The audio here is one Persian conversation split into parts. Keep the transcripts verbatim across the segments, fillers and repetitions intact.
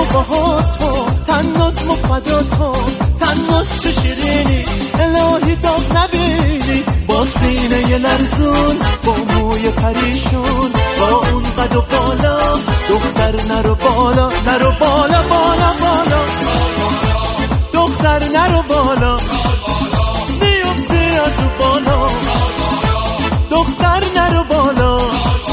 با تو تناس مفدا تو تناس چه شیرینی الهی داغ نبینی با سینه لرزون با موی پریشون با اون قد و بالا دختر نرو بالا نرو بالا بالا بالا دختر نرو بالا میفتی از او بالا دختر نرو بالا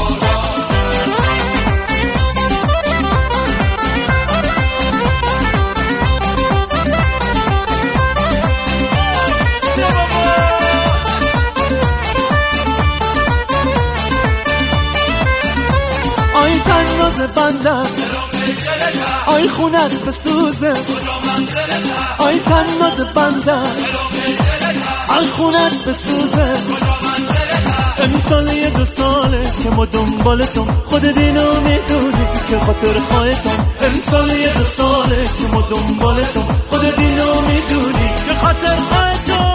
آی تناز بندم آی خونت بسوزه آی تناز بندم آی خونت بسوزه امسال یه دو ساله که ما دنبالتم خود دینو میدونی که خاطر خواهتم امسال یه دو ساله که ما دنبالتم خود دینو میدونی که خاطر خواهتم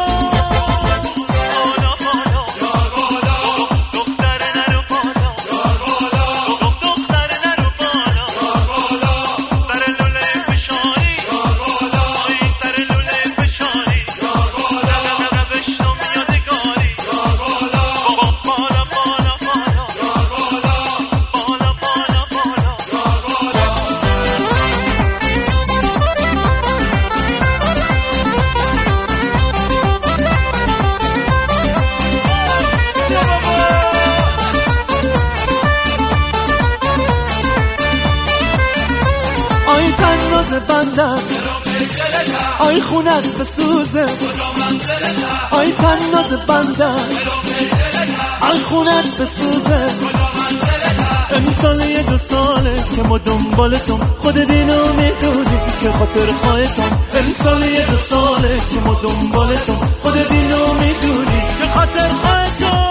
آی تناز بندم آی خونت بسوزه آی تناز بندم آی خونت بسوزه امسال یه دو ساله که ما دنبالتم خود دینو میدونی که خاطر خواهتم امسال یه دو ساله که ما دنبالتم خود دینو میدونی که خاطر خواهتم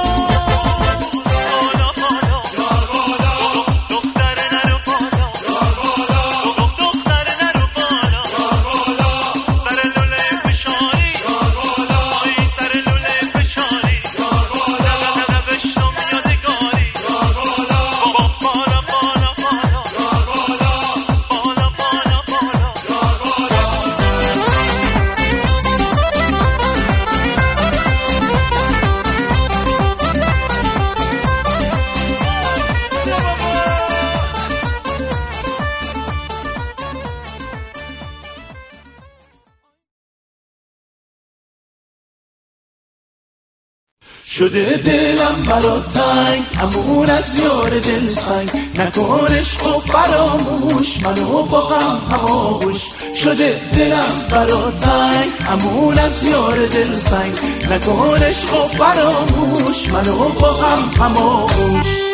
شده دلم برات تنگ امون از یار دل سنگ نکن عشق و فراموش منو با غم هماغوش شده دلم برات تنگ امون از یار دل سنگ نکن عشق و فراموش منو با غم هماغوش